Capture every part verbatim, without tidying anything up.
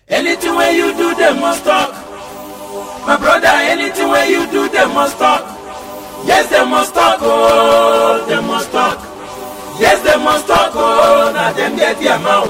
Anything where you do, they must talk. My brother, anything where you do, they must talk. Yes, they must talk, oh, they must talk. Yes, they must talk, oh, now them get their mouth.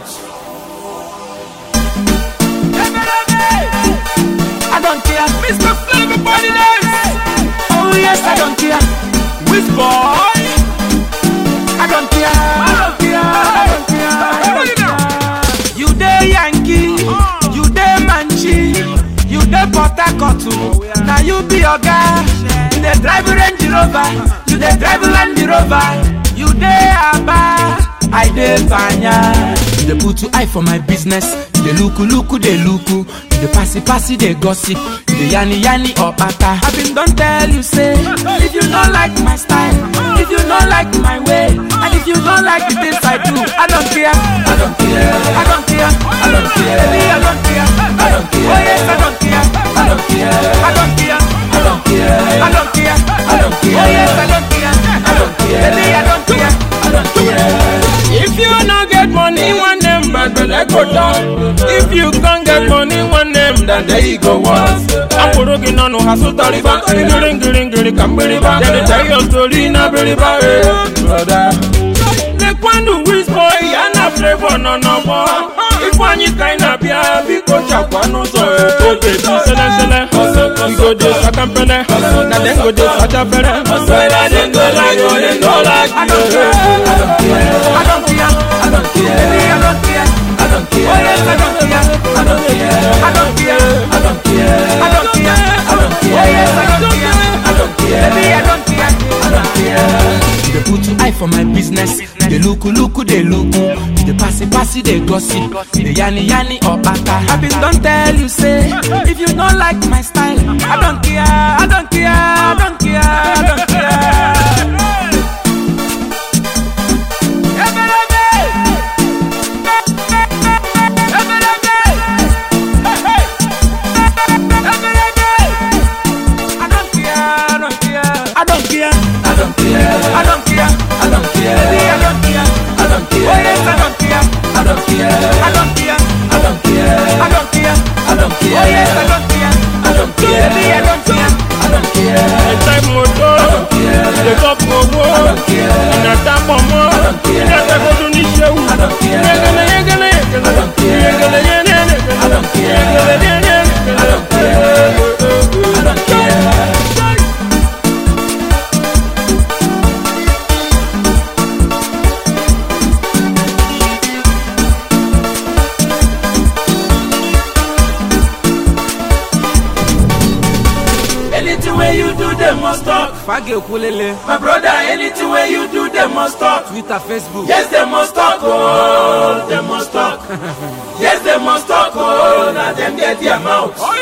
I don't care, Mister Flavor Body Dance. Oh yes, I don't care. Which boy? I don't care. I don't care. I don't care. I don't care. You dey Yankee, you dey Manchi, you dey Port Harcourt. Now you be your guy. You dey drive Range Rover, you dey drive Land Rover. You dey Aba, I dey Banya. You dey put your eye for my business. You dey look, look, dey look. You dey passy, passy, dey gossip. You dey yanni, yanni or pata. I been don't tell you say, if you don't like my style, if you don't like my way, and if you don't like the things I do, I don't care. I don't care. I don't care. I don't care. Baby, I don't care. I don't care. Oh yes, I don't care. I don't care. I don't care. I don't care. I don't care. I don't care. Oh yes, I don't care. I don't care. Baby, I don't care. I don't care. If you don't get money, one name, but I go down. If you can't get money, one name, then there you go once. I'm working on no hustle, Taliban. Ring, ring, ring, come, baby. Then they tell your story, now, baby, brother. Make one do wish boy, and a flavor, no, no more. If one you kind of be a big coach, I want to go to the sele, sele. We go to the company, now then go to the better. I didn't go like, go, then go like. I don't care, I don't care, I don't care, I don't care, I don't care, I don't care, oh yes, I don't care, I don't care, I don't care, I don't care, I don't care, I don't care, oh yes, I don't care, I don't care, baby, I don't care, I don't care. They put your eye for my business. They look, look, they look. They passy, passy, they gossip. They yanni, yanni or bata. I been don't tell you say, if you don't like my style, I don't care, I don't care, I don't care, I don't care. I don't care, I don't care, I don't care, I don't care, baby, I don't care, I don't care, oh yes, I don't care, I don't care, I don't care, I don't care, I don't care, I don't care, oh yes, I don't care, I don't care, baby, I don't care, I don't care. The time motor, I don't care, the cup of war, I don't care, and the tap of more, I don't care, the tap of the show, I don't care, I don't care, I don't care, I don't care, I don't care, I don't care. Anything where you do, they must talk. My brother, anything where you do, they must talk. Twitter, Facebook. Yes, they must talk. Oh, they must talk. Yes, they must talk. Oh, now them get their mouth.